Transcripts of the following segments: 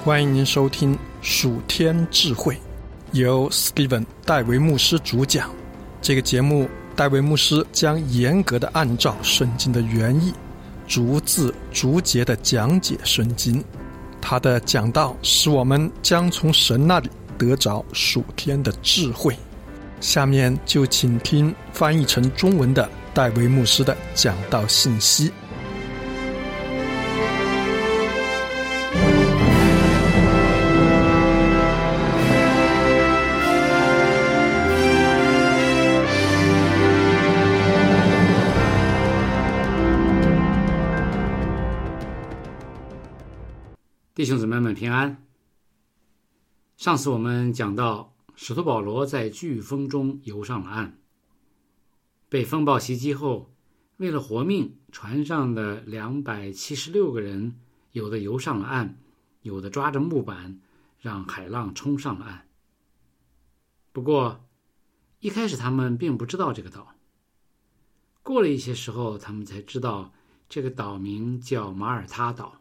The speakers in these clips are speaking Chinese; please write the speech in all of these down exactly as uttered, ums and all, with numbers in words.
欢迎您收听属天智慧，由 Steven 戴维牧师主讲。这个节目，戴维牧师将严格的按照圣经的原意，逐字逐节的讲解圣经。他的讲道使我们将从神那里得着属天的智慧。下面就请听翻译成中文的戴维牧师的讲道信息。 弟兄姊妹们平安。上次我们讲到使徒保罗在飓风中游上了岸，被风暴袭击后，为了活命，船上的两百七十六个人有的游上了岸，有的抓着木板让海浪冲上了岸。不过一开始他们并不知道这个岛，过了一些时候他们才知道这个岛名叫马耳他岛。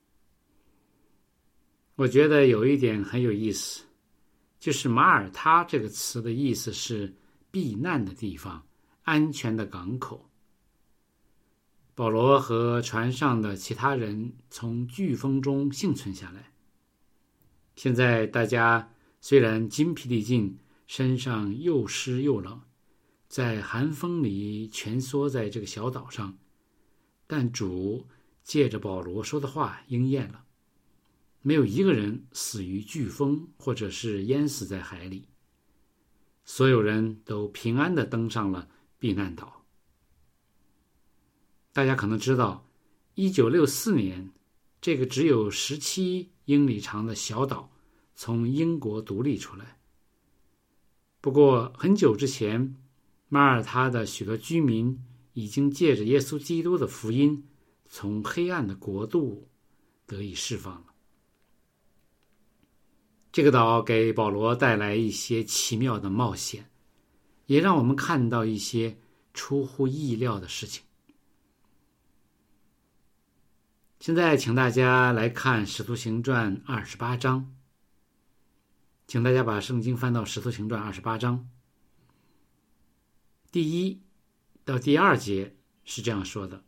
我觉得有一点很有意思，就是马耳他这个词的意思是避难的地方，安全的港口。保罗和船上的其他人从飓风中幸存下来。现在大家虽然筋疲力尽，身上又湿又冷，在寒风里蜷缩在这个小岛上，但主借着保罗说的话应验了。没有一个人死于飓风，或者是淹死在海里，所有人都平安地登上了避难岛。大家可能知道，一九六四年，这个只有十七英里长的小岛从英国独立出来。不过很久之前，马耳他的许多居民已经借着耶稣基督的福音，从黑暗的国度得以释放了。这个岛给保罗带来一些奇妙的冒险，也让我们看到一些出乎意料的事情。现在请大家来看《使徒行传》二十八章，请大家把圣经翻到《使徒行传》二十八章，第一到第二节是这样说的：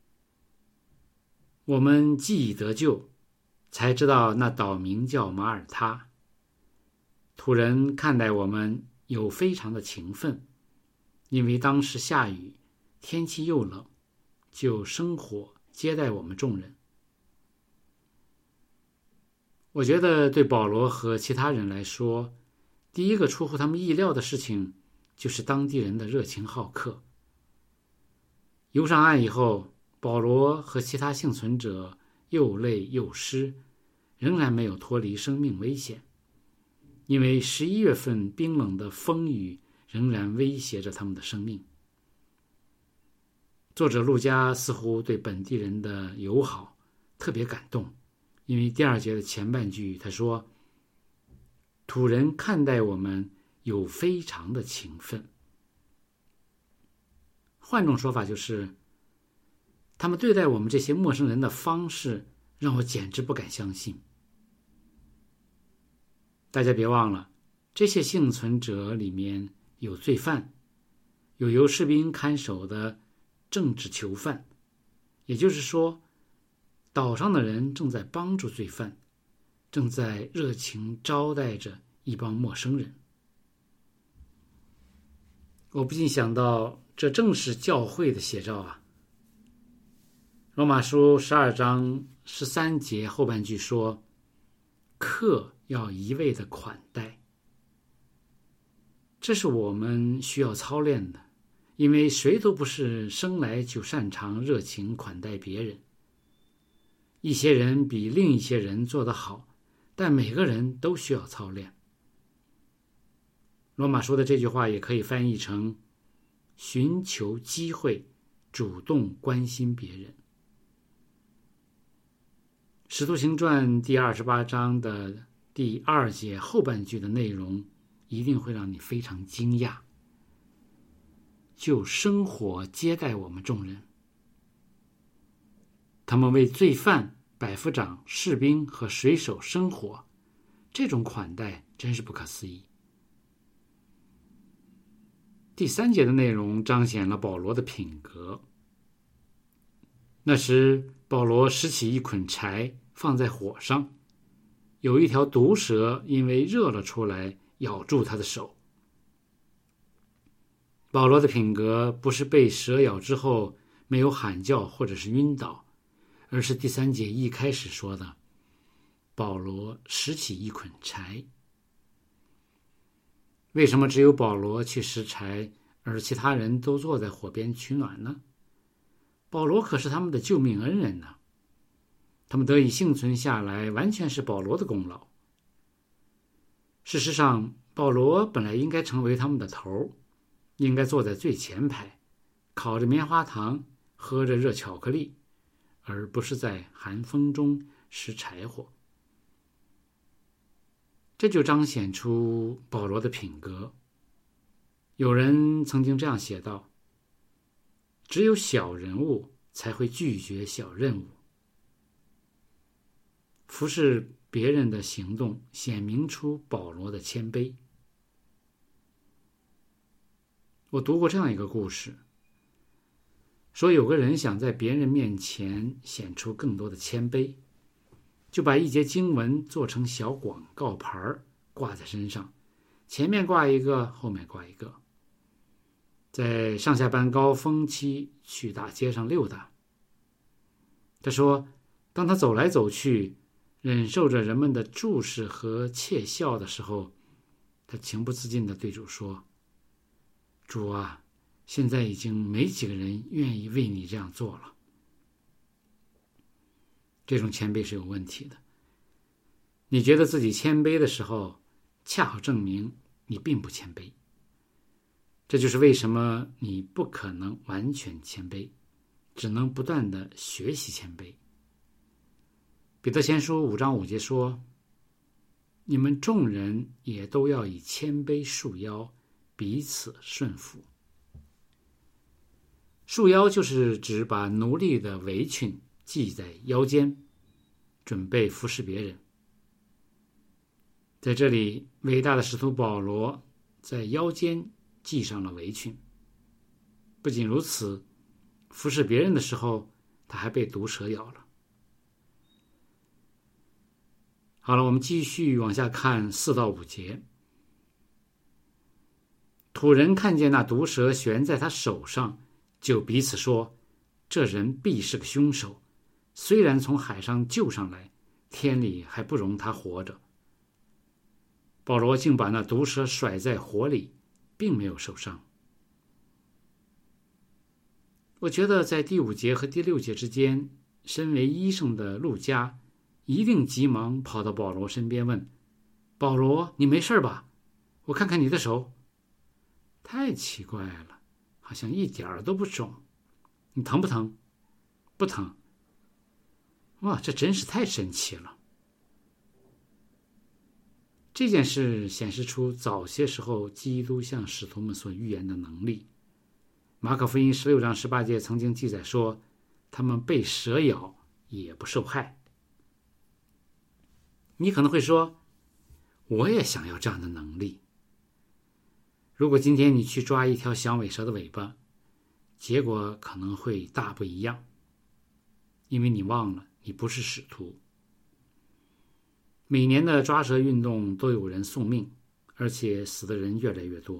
我们既已得救，才知道那岛名叫马耳他。土人看待我们有非常的情分，因为当时下雨，天气又冷，就生火接待我们众人。我觉得对保罗和其他人来说，第一个出乎他们意料的事情就是当地人的热情好客。游上岸以后，保罗和其他幸存者又累又湿，仍然没有脱离生命危险，因为十一月份冰冷的风雨仍然威胁着他们的生命。作者路加似乎对本地人的友好特别感动，因为第二节的前半句他说，土人看待我们有非常的情分。换种说法就是，他们对待我们这些陌生人的方式让我简直不敢相信。大家别忘了，这些幸存者里面有罪犯，有由士兵看守的政治囚犯，也就是说，岛上的人正在帮助罪犯，正在热情招待着一帮陌生人。我不禁想到，这正是教会的写照啊。罗马书十二章十三节后半句说，客要一味的款待。这是我们需要操练的，因为谁都不是生来就擅长热情款待别人。一些人比另一些人做得好，但每个人都需要操练。罗马书的这句话也可以翻译成寻求机会，主动关心别人。使徒行传第二十八章的第二节后半句的内容一定会让你非常惊讶，就生火接待我们众人。他们为罪犯百夫长、士兵和水手生活，这种款待真是不可思议。第三节的内容彰显了保罗的品格。那时保罗拾起一捆柴放在火上，有一条毒蛇因为热了出来，咬住他的手。保罗的品格不是被蛇咬之后没有喊叫或者是晕倒，而是第三节一开始说的，保罗拾起一捆柴。为什么只有保罗去拾柴，而其他人都坐在火边取暖呢？保罗可是他们的救命恩人呢，他们得以幸存下来，完全是保罗的功劳。事实上，保罗本来应该成为他们的头，应该坐在最前排，烤着棉花糖，喝着热巧克力，而不是在寒风中拾柴火。这就彰显出保罗的品格。有人曾经这样写道，只有小人物才会拒绝小任务。服侍别人的行动显明出保罗的谦卑。我读过这样一个故事，说有个人想在别人面前显出更多的谦卑，就把一节经文做成小广告牌挂在身上，前面挂一个，后面挂一个，在上下班高峰期去大街上溜达。他说，当他走来走去，忍受着人们的注视和窃笑的时候，他情不自禁地对主说，主啊，现在已经没几个人愿意为你这样做了。这种谦卑是有问题的。你觉得自己谦卑的时候，恰好证明你并不谦卑。这就是为什么你不可能完全谦卑，只能不断地学习谦卑。彼得前书五章五节说，你们众人也都要以谦卑束腰，彼此顺服。束腰就是指把奴隶的围裙系在腰间，准备服侍别人。在这里，伟大的使徒保罗在腰间系上了围裙。不仅如此，服侍别人的时候，他还被毒蛇咬了。好了，我们继续往下看四到五节。土人看见那毒蛇悬在他手上，就彼此说，这人必是个凶手，虽然从海上救上来，天里还不容他活着。保罗竟把那毒蛇甩在火里，并没有受伤。我觉得在第五节和第六节之间，身为医生的路加一定急忙跑到保罗身边问，保罗，你没事吧？我看看你的手。太奇怪了，好像一点儿都不肿。你疼不疼？不疼。哇，这真是太神奇了。这件事显示出早些时候基督向使徒们所预言的能力。马可福音十六章十八节曾经记载说，他们被蛇咬也不受害。你可能会说，我也想要这样的能力。如果今天你去抓一条响尾蛇的尾巴，结果可能会大不一样，因为你忘了你不是使徒。每年的抓蛇运动都有人送命，而且死的人越来越多。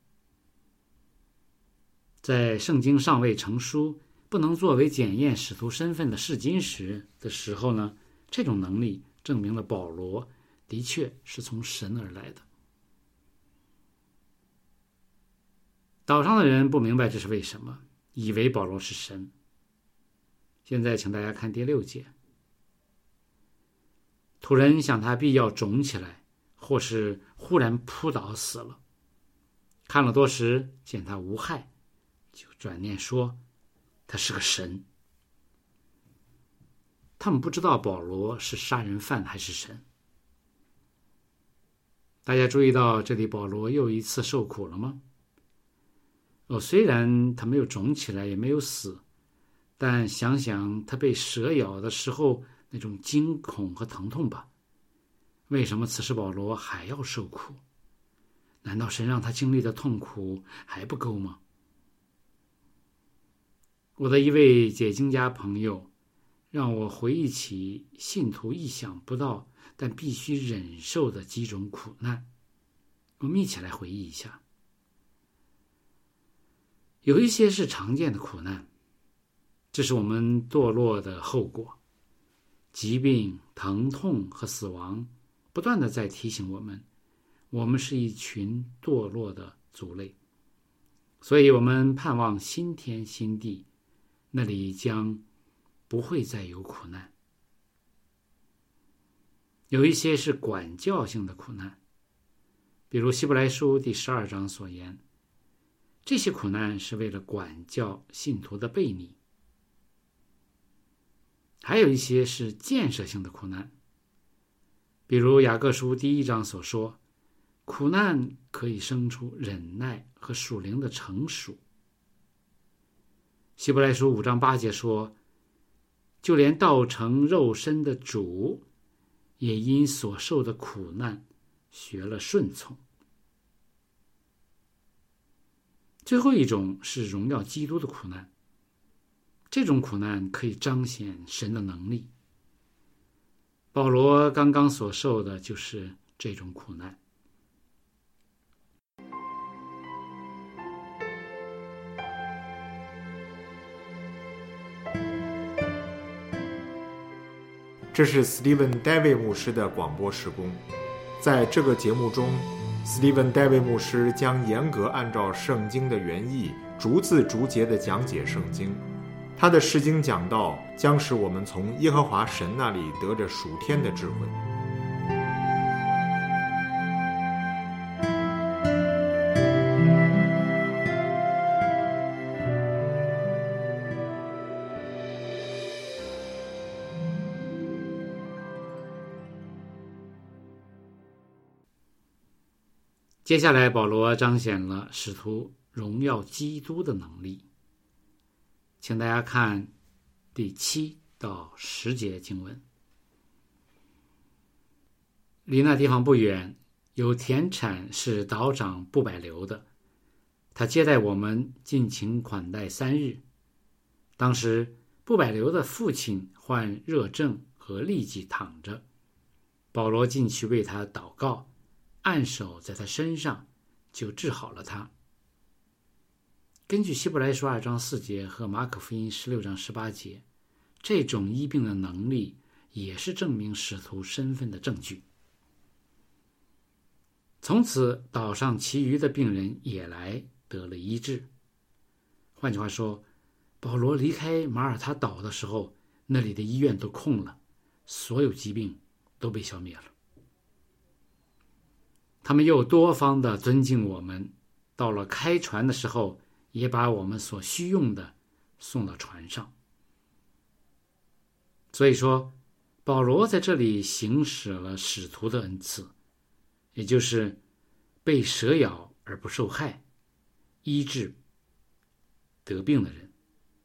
在圣经尚未成书，不能作为检验使徒身份的试金石的时候呢，这种能力证明了保罗的确是从神而来的。岛上的人不明白这是为什么，以为保罗是神。现在请大家看第六节。土人想他必要肿起来，或是忽然扑倒死了。看了多时，见他无害，就转念说他是个神。他们不知道保罗是杀人犯还是神。大家注意到这里保罗又一次受苦了吗？哦，虽然他没有肿起来，也没有死，但想想他被蛇咬的时候那种惊恐和疼痛吧。为什么此时保罗还要受苦？难道神让他经历的痛苦还不够吗？我的一位解经家朋友让我回忆起信徒意想不到但必须忍受的几种苦难，我们一起来回忆一下。有一些是常见的苦难，这是我们堕落的后果。疾病、疼痛和死亡不断地在提醒我们，我们是一群堕落的族类，所以我们盼望新天新地，那里将不会再有苦难。有一些是管教性的苦难，比如希伯来书第十二章所言，这些苦难是为了管教信徒的悖逆。还有一些是建设性的苦难，比如雅各书第一章所说，苦难可以生出忍耐和属灵的成熟。希伯来书五章八节说，就连道成肉身的主也因所受的苦难学了顺从。最后一种是荣耀基督的苦难，这种苦难可以彰显神的能力。保罗刚刚所受的就是这种苦难。 这是斯蒂文·戴维牧师的广播事工。在这个节目中，斯蒂文·戴维牧师将严格按照圣经的原意，逐字逐节地讲解圣经。他的释经讲道将使我们从耶和华神那里得着属天的智慧。 接下来保罗彰显了使徒荣耀基督的能力，请大家看第七到十节经文。离那地方不远，有田产是岛长布百流的，他接待我们，尽情款待三日。当时布百流的父亲患热症和痢疾躺着，保罗进去为他祷告，按手在他身上，就治好了他。根据希伯来书二章四节和马可福音十六章十八节，这种医病的能力也是证明使徒身份的证据。从此岛上其余的病人也来得了医治。换句话说，保罗离开马耳他岛的时候，那里的医院都空了，所有疾病都被消灭了。他们又多方的尊敬我们，到了开船的时候，也把我们所需用的送到船上。所以说，保罗在这里行使了使徒的恩赐，也就是被蛇咬而不受害，医治得病的人。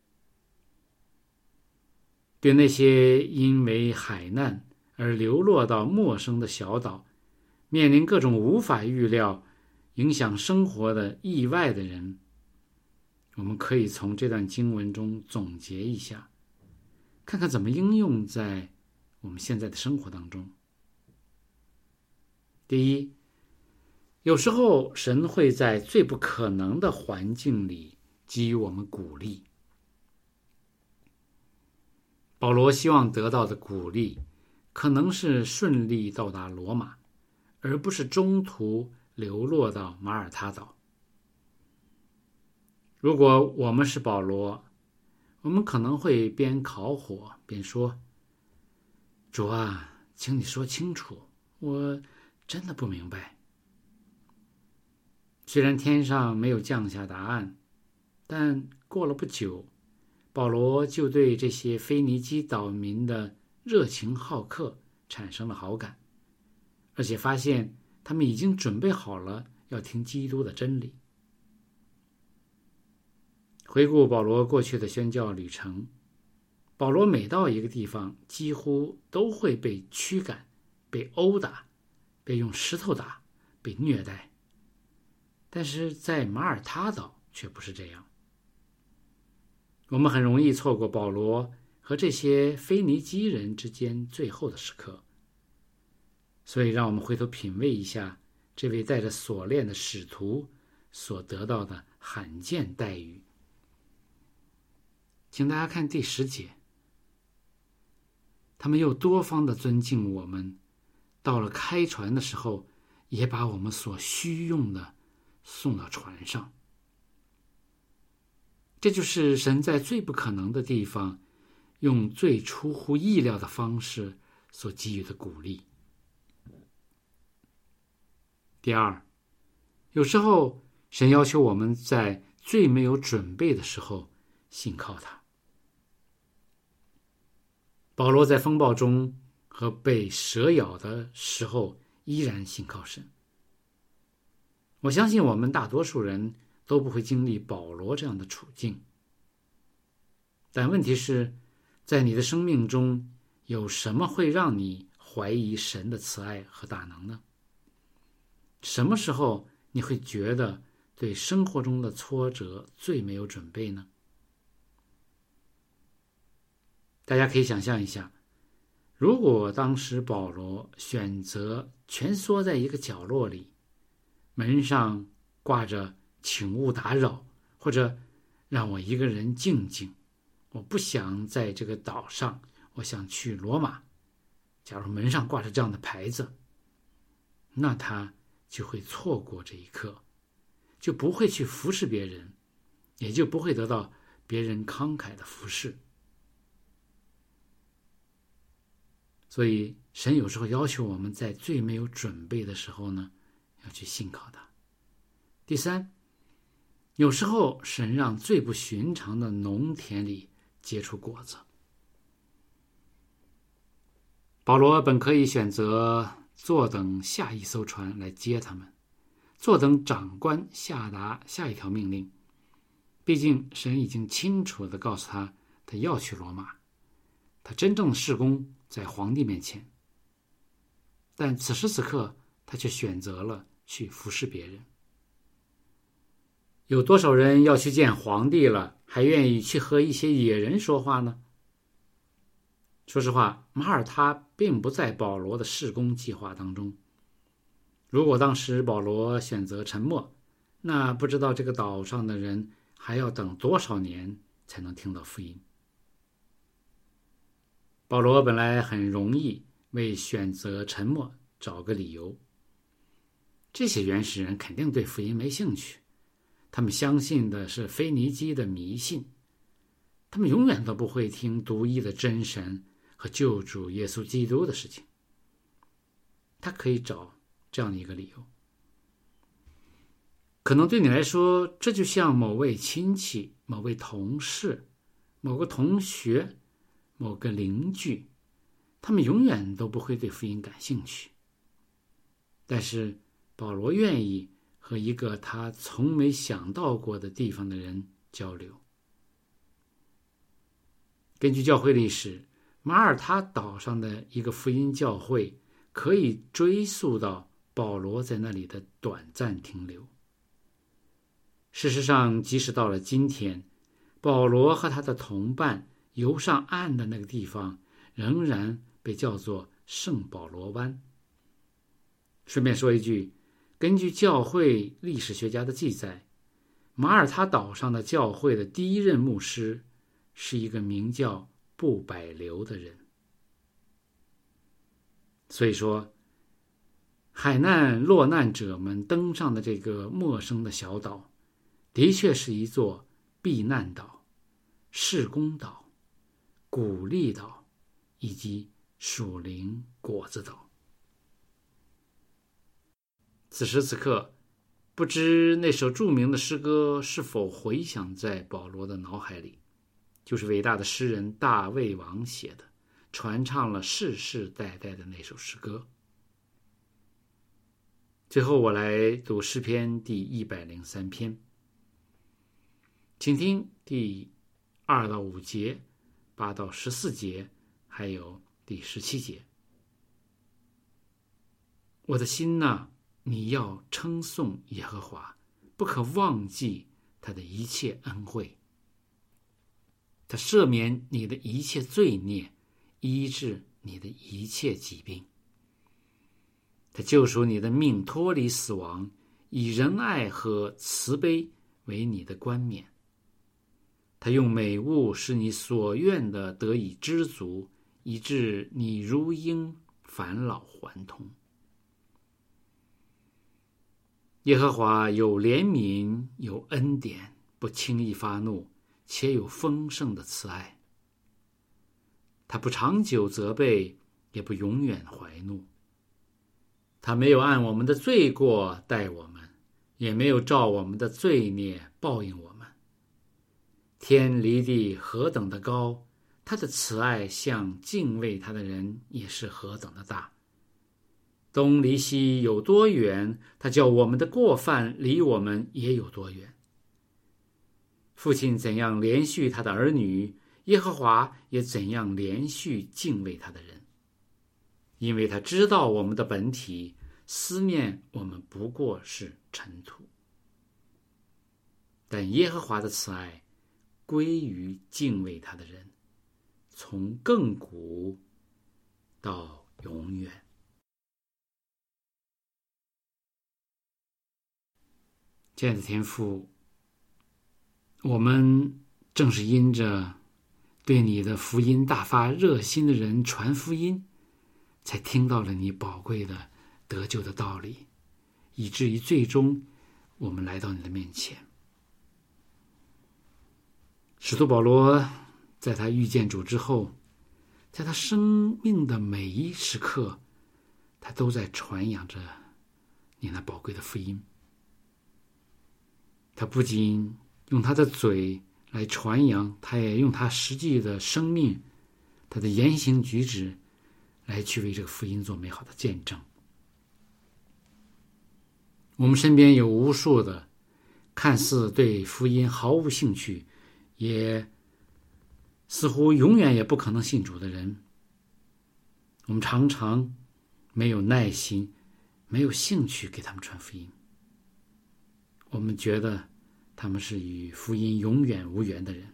对那些因为海难而流落到陌生的小岛，面临各种无法预料影响生活的意外的人，我们可以从这段经文中总结一下，看看怎么应用在我们现在的生活当中。第一，有时候神会在最不可能的环境里给予我们鼓励。保罗希望得到的鼓励可能是顺利到达罗马，而不是中途流落到马耳他岛。如果我们是保罗，我们可能会边烤火边说，主啊，请你说清楚，我真的不明白。虽然天上没有降下答案，但过了不久，保罗就对这些腓尼基岛民的热情好客产生了好感，而且发现他们已经准备好了要听基督的真理。回顾保罗过去的宣教旅程， 保罗每到一个地方，几乎都会被驱赶、被殴打、被用石头打、被虐待。但是在马耳他岛却不是这样。我们很容易错过保罗和这些腓尼基人之间最后的时刻。所以让我们回头品味一下这位带着锁链的使徒所得到的罕见待遇。请大家看第十节，他们又多方的尊敬我们，到了开船的时候，也把我们所需用的送到船上。这就是神在最不可能的地方，用最出乎意料的方式所给予的鼓励。第二，有时候神要求我们在最没有准备的时候信靠他。保罗在风暴中和被蛇咬的时候依然信靠神。我相信我们大多数人都不会经历保罗这样的处境。但问题是，在你的生命中有什么会让你怀疑神的慈爱和大能呢？什么时候你会觉得对生活中的挫折最没有准备呢？大家可以想象一下，如果当时保罗选择蜷缩在一个角落里，门上挂着请勿打扰，或者让我一个人静静，我不想在这个岛上，我想去罗马，假如门上挂着这样的牌子，那他就会错过这一刻，就不会去服侍别人，也就不会得到别人慷慨的服侍。所以神有时候要求我们在最没有准备的时候呢，要去信靠他。第三，有时候神让最不寻常的农田里结出果子。保罗本可以选择坐等下一艘船来接他们，坐等长官下达下一条命令。毕竟神已经清楚地告诉他，他要去罗马，他真正的事工在皇帝面前。但此时此刻，他却选择了去服侍别人。有多少人要去见皇帝了，还愿意去和一些野人说话呢？说实话，马耳他并不在保罗的事工计划当中。如果当时保罗选择沉默，那不知道这个岛上的人还要等多少年才能听到福音。保罗本来很容易为选择沉默找个理由。这些原始人肯定对福音没兴趣，他们相信的是腓尼基的迷信，他们永远都不会听独一的真神和救主耶稣基督的事情。他可以找这样的一个理由。可能对你来说，这就像某位亲戚、某位同事、某个同学、某个邻居，他们永远都不会对福音感兴趣。但是保罗愿意和一个他从没想到过的地方的人交流。根据教会历史，马耳他岛上的一个福音教会可以追溯到保罗在那里的短暂停留。事实上，即使到了今天，保罗和他的同伴游上岸的那个地方仍然被叫做圣保罗湾。顺便说一句，根据教会历史学家的记载，马耳他岛上的教会的第一任牧师是一个名叫布百流的人。所以说，海难落难者们登上的这个陌生的小岛，的确是一座避难岛、事工岛、鼓励岛以及属灵果子岛。此时此刻，不知那首著名的诗歌是否回响在保罗的脑海里，就是伟大的诗人大卫王写的，传唱了世世代代的那首诗歌。最后我来读诗篇第一百零三篇，请听第二到五节，把八到十四节，还有第十七节。我的心哪，你要称颂耶和华，不可忘记他的一切恩惠。他赦免你的一切罪孽，医治你的一切疾病。他救赎你的命脱离死亡，以仁爱和慈悲为你的冠冕。他用美物使你所愿的得以知足，以致你如鹰返老还童。耶和华有怜悯，有恩典，不轻易发怒，且有丰盛的慈爱。他不长久责备，也不永远怀怒。他没有按我们的罪过待我们，也没有照我们的罪孽报应我们。天离地何等的高，他的慈爱向敬畏他的人也是何等的大。东离西有多远，他叫我们的过犯离我们也有多远。父亲怎样连续他的儿女，耶和华也怎样连续敬畏他的人。因为他知道我们的本体，思念我们不过是尘土。但耶和华的慈爱归于敬畏他的人，从亘古到永远。亲爱的天父，我们正是因着对你的福音大发热心的人传福音，才听到了你宝贵的得救的道理，以至于最终我们来到你的面前。使徒保罗在他遇见主之后，在他生命的每一时刻，他都在传扬着你那宝贵的福音。他不仅用他的嘴来传扬，他也用他实际的生命，他的言行举止来去为这个福音做美好的见证。我们身边有无数的看似对福音毫无兴趣，也似乎永远也不可能信主的人，我们常常没有耐心，没有兴趣给他们传福音。我们觉得他们是与福音永远无缘的人。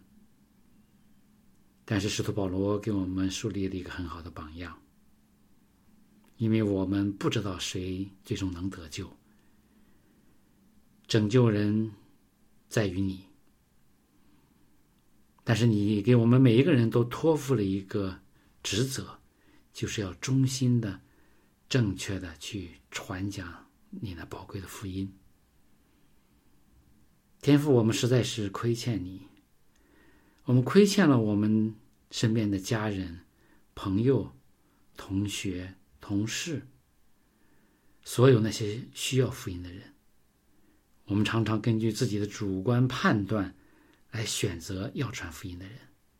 但是使徒保罗给我们树立了一个很好的榜样，因为我们不知道谁最终能得救，拯救人在于你，但是你给我们每一个人都托付了一个职责，就是要忠心的、正确的去传讲你那宝贵的福音。天父，我们实在是亏欠你，我们亏欠了我们身边的家人、朋友、同学、同事，所有那些需要福音的人。我们常常根据自己的主观判断来选择要传福音的人。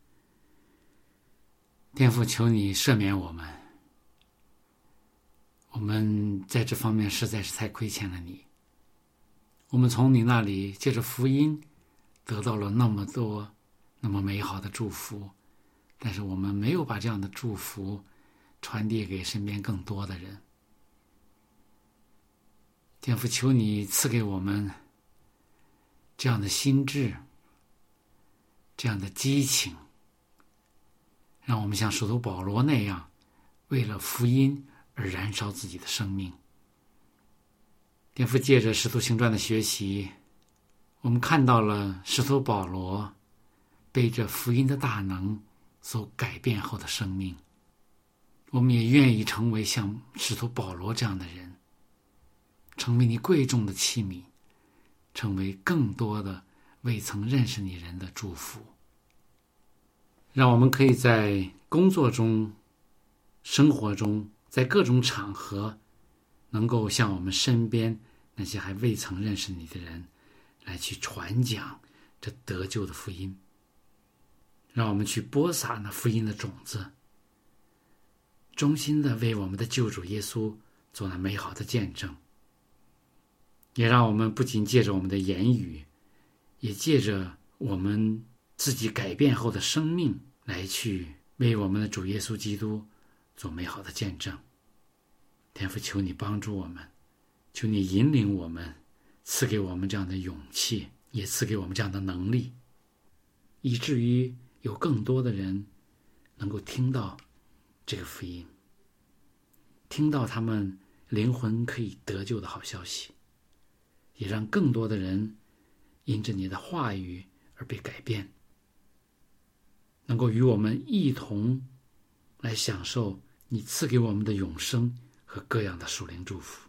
天父，求你赦免我们，我们在这方面实在是太亏欠了你。我们从你那里借着福音得到了那么多那么美好的祝福，但是我们没有把这样的祝福传递给身边更多的人。天父，求你赐给我们这样的心智，这样的激情，让我们像使徒保罗那样，为了福音而燃烧自己的生命。天父，借着使徒行传的学习，我们看到了使徒保罗被这福音的大能所改变后的生命。我们也愿意成为像使徒保罗这样的人，成为你贵重的器皿，成为更多的未曾认识你人的祝福。让我们可以在工作中、生活中，在各种场合，能够向我们身边那些还未曾认识你的人来去传讲这得救的福音。让我们去播撒那福音的种子，衷心的为我们的救主耶稣做那美好的见证。也让我们不仅借着我们的言语，也借着我们自己改变后的生命来去为我们的主耶稣基督做美好的见证。天父，求你帮助我们，求你引领我们，赐给我们这样的勇气，也赐给我们这样的能力，以至于有更多的人能够听到这个福音，听到他们灵魂可以得救的好消息，也让更多的人因着你的话语而被改变，能够与我们一同来享受你赐给我们的永生和各样的属灵祝福。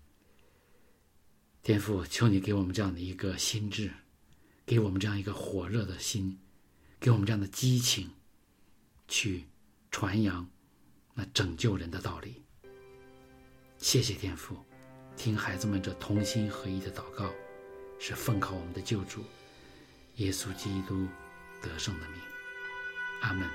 天父，求你给我们这样的一个心智，给我们这样一个火热的心，给我们这样的激情，去传扬那拯救人的道理。谢谢天父，听孩子们这同心合一的祷告，是奉靠我们的救主耶稣基督得胜的名。阿们。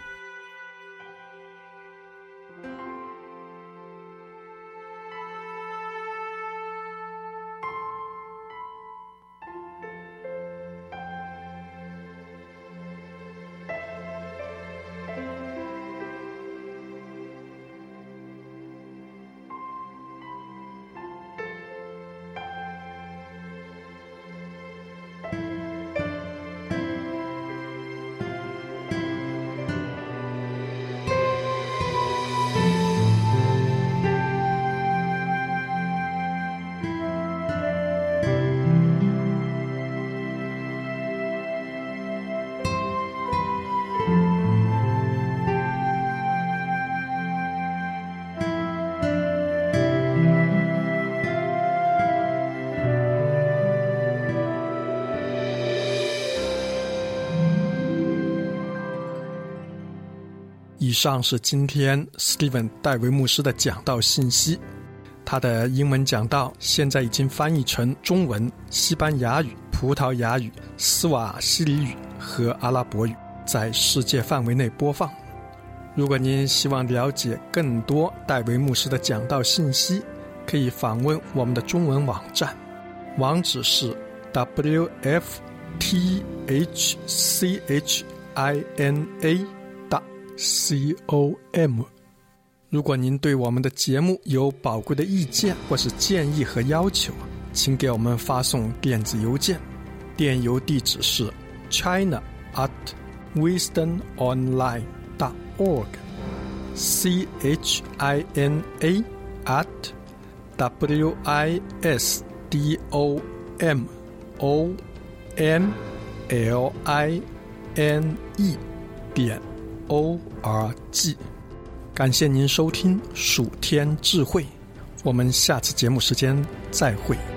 以上是今天 Steven 戴维牧师的讲道信息。他的英文讲道现在已经翻译成中文、西班牙语、葡萄牙语、斯瓦希里语和阿拉伯语，在世界范围内播放。如果您希望了解更多戴维牧师的讲道信息，可以访问我们的中文网站，网址是 w f t h c h i n a com。 如果您对我们的节目有宝贵的意见或是建议和要求，请给我们发送电子邮件，电邮地址是 china at wisdom online dot org c h i n a at w i s d o m o n l i n e 点 o r g。 感谢您收听蜀天智慧，我们下次节目时间再会。